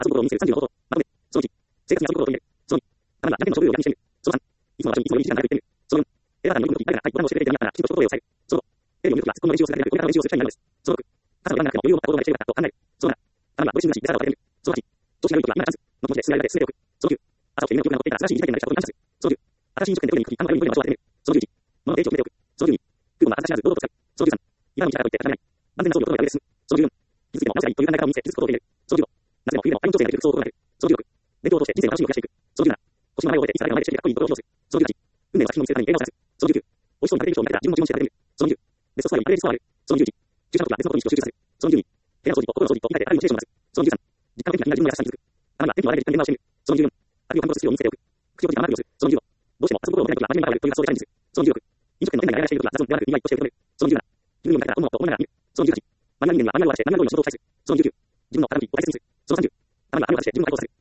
遊ぶことを見せる30のこと。まとめ。その1、生活に遊ぶことを取り入れる。その2、たまには何かの職業を逆にしてみる。その3、いつもの場所にいつもより1時間長く行ってみる。その4、エラーに乗り込むとき、誰かがボタンを押してくれているなら、きちんと声を伝える。その5、テレビを見るときはツッコミの練習をするだけで、これからの練習をする機会になるのです。その6、傘の時間がなくても余裕を持った行動までしてよかったと考える。その7、たまにはご自身らしい出方を当ててみる。その8、調子が良いときは今がチャンス。の気持ちで進められて進めておく。その9、朝起きて夢の記憶が残っていたら新しい事態になることに感謝する。その10、新しい飲食店で特に行くとき、あんまり良い場所を当ててみる。その11、物の提供を決めておく。その12、クーポンは恥ずかしなず堂々と使う。その13、今の道だからといって固めない。万全な装備を整える上で進む。その14、傷ついても直せばいいという考え方を見せ、傷つくことを受け入れる。その15、夏でも冬でも愛の調整ができる服装を心がける。その16、勉強を通して人生の楽しみを増やしていく。その17、腰の前を覚えていつられの前でしてかっこいいところを披露する。その18、運命の作品を見せるために映画を探す。その19、美味しそうに食べてる人を見かけたら自分も自問自答して当ててみる。その20、ベストスコアよりあれでスコアを上げる。その21、注射の時は別のことに意識を集中させる。その22、部屋の掃除と心の掃除と理解であるモチベーションを出す。その23、実感的な自分の優しさに気づく。たまには天気の悪い時間に現場をしてみる。その24、あるいは感動するように見せておく。口を閉じて甘くする。その25、どうしても遊ぶことを求めない時は真面目に前をやるという発想でチャレンジする。その26、飲食店の店内がやらしていることは雑音ではなく意外として受け止める。その17、自分の見方から本物と思いながら見る。その18、マニュアル人間はマニュアルを渡してマニュアル通りの仕事を期待する。その19、自分の傾きを大切にする。その30、たまには雨を渡して自分の対抗をさせる。